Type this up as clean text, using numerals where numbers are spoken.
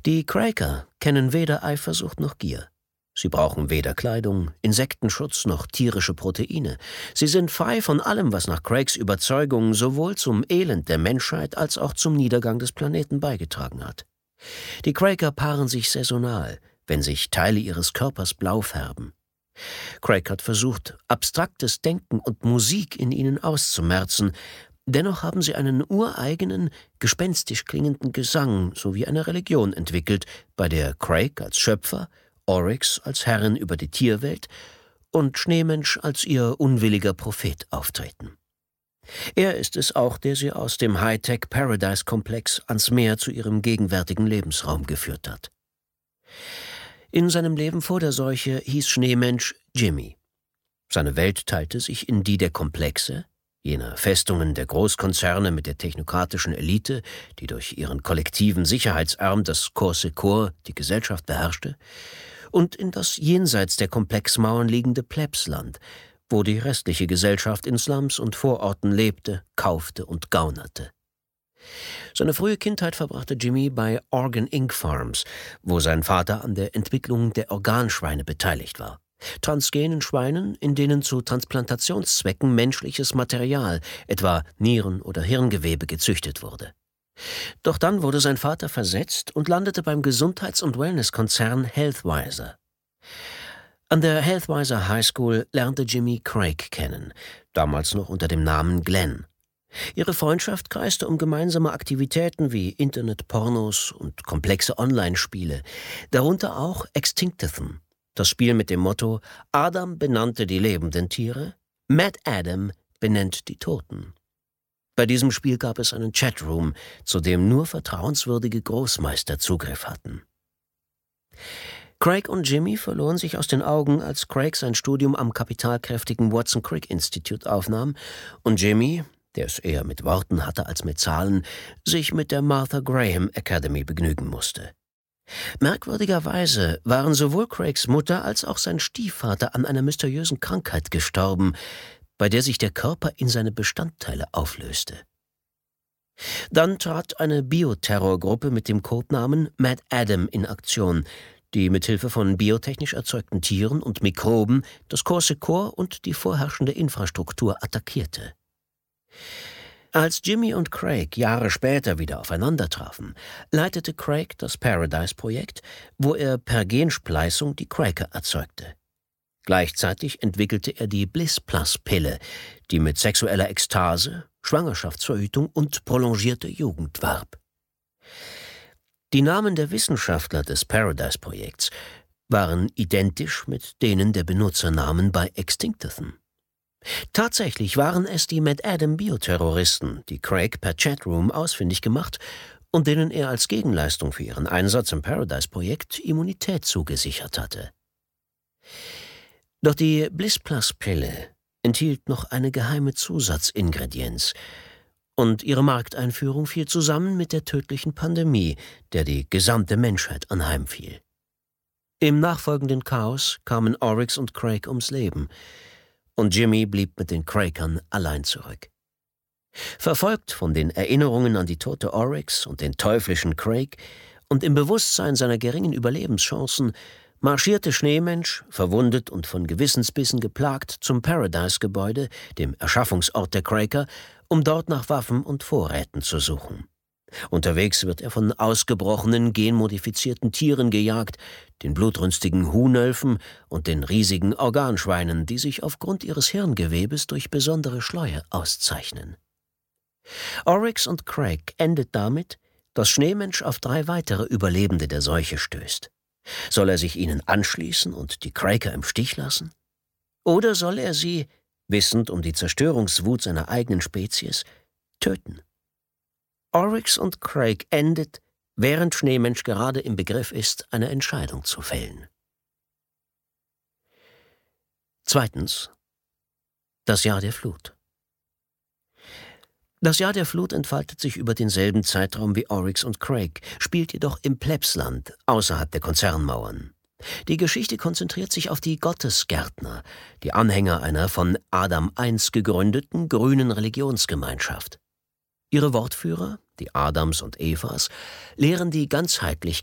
Die Craker kennen weder Eifersucht noch Gier. Sie brauchen weder Kleidung, Insektenschutz noch tierische Proteine. Sie sind frei von allem, was nach Craigs Überzeugung sowohl zum Elend der Menschheit als auch zum Niedergang des Planeten beigetragen hat. Die Craker paaren sich saisonal, wenn sich Teile ihres Körpers blau färben. Craig hat versucht, abstraktes Denken und Musik in ihnen auszumerzen. Dennoch haben sie einen ureigenen, gespenstisch klingenden Gesang sowie eine Religion entwickelt, bei der Craig als Schöpfer, Oryx als Herrin über die Tierwelt und Schneemensch als ihr unwilliger Prophet auftreten. Er ist es auch, der sie aus dem Hightech-Paradise-Komplex ans Meer zu ihrem gegenwärtigen Lebensraum geführt hat. In seinem Leben vor der Seuche hieß Schneemensch Jimmy. Seine Welt teilte sich in die der Komplexe, jener Festungen der Großkonzerne mit der technokratischen Elite, die durch ihren kollektiven Sicherheitsarm, das Corps Secur, die Gesellschaft beherrschte, und in das jenseits der Komplexmauern liegende Plebsland, wo die restliche Gesellschaft in Slums und Vororten lebte, kaufte und gaunerte. Seine frühe Kindheit verbrachte Jimmy bei Organ Inc. Farms, wo sein Vater an der Entwicklung der Organschweine beteiligt war. Transgenen Schweinen, in denen zu Transplantationszwecken menschliches Material, etwa Nieren oder Hirngewebe, gezüchtet wurde. Doch dann wurde sein Vater versetzt und landete beim Gesundheits- und Wellnesskonzern Healthwiser. An der Healthwiser High School lernte Jimmy Craig kennen, damals noch unter dem Namen Glenn. Ihre Freundschaft kreiste um gemeinsame Aktivitäten wie Internet-Pornos und komplexe Online-Spiele, darunter auch Extinctathon, das Spiel mit dem Motto »Adam benannte die lebenden Tiere, Mad Adam benennt die Toten«. Bei diesem Spiel gab es einen Chatroom, zu dem nur vertrauenswürdige Großmeister Zugriff hatten. Craig und Jimmy verloren sich aus den Augen, als Craig sein Studium am kapitalkräftigen Watson Crick Institute aufnahm und Jimmy, der es eher mit Worten hatte als mit Zahlen, sich mit der Martha Graham Academy begnügen musste. Merkwürdigerweise waren sowohl Craigs Mutter als auch sein Stiefvater an einer mysteriösen Krankheit gestorben, bei der sich der Körper in seine Bestandteile auflöste. Dann trat eine Bioterrorgruppe mit dem Codenamen Mad Adam in Aktion, die mithilfe von biotechnisch erzeugten Tieren und Mikroben das Corps Secur und die vorherrschende Infrastruktur attackierte. Als Jimmy und Craig Jahre später wieder aufeinander trafen, leitete Craig das Paradise-Projekt, wo er per Genspleißung die Craker erzeugte. Gleichzeitig entwickelte er die Bliss-Plus-Pille, die mit sexueller Ekstase, Schwangerschaftsverhütung und prolongierter Jugend warb. Die Namen der Wissenschaftler des Paradise-Projekts waren identisch mit denen der Benutzernamen bei Extinctathon. Tatsächlich waren es die Mad Adam Bioterroristen, die Craig per Chatroom ausfindig gemacht und denen er als Gegenleistung für ihren Einsatz im Paradise-Projekt Immunität zugesichert hatte. Doch die Bliss-Plus-Pille enthielt noch eine geheime Zusatzingredienz und ihre Markteinführung fiel zusammen mit der tödlichen Pandemie, der die gesamte Menschheit anheimfiel. Im nachfolgenden Chaos kamen Oryx und Craig ums Leben und Jimmy blieb mit den Crakern allein zurück. Verfolgt von den Erinnerungen an die tote Oryx und den teuflischen Craig und im Bewusstsein seiner geringen Überlebenschancen marschierte Schneemensch, verwundet und von Gewissensbissen geplagt, zum Paradise-Gebäude, dem Erschaffungsort der Craker, um dort nach Waffen und Vorräten zu suchen. Unterwegs wird er von ausgebrochenen, genmodifizierten Tieren gejagt, den blutrünstigen Huhnölfen und den riesigen Organschweinen, die sich aufgrund ihres Hirngewebes durch besondere Schläue auszeichnen. Oryx und Craig endet damit, dass Schneemensch auf 3 weitere Überlebende der Seuche stößt. Soll er sich ihnen anschließen und die Craker im Stich lassen? Oder soll er sie, wissend um die Zerstörungswut seiner eigenen Spezies, töten? Oryx und Craig endet, während Schneemensch gerade im Begriff ist, eine Entscheidung zu fällen. Zweitens. Das Jahr der Flut. Das Jahr der Flut entfaltet sich über denselben Zeitraum wie Oryx und Craig, spielt jedoch im Plebsland, außerhalb der Konzernmauern. Die Geschichte konzentriert sich auf die Gottesgärtner, die Anhänger einer von Adam I gegründeten grünen Religionsgemeinschaft. Ihre Wortführer, die Adams und Evas, lehren die Ganzheitlichkeit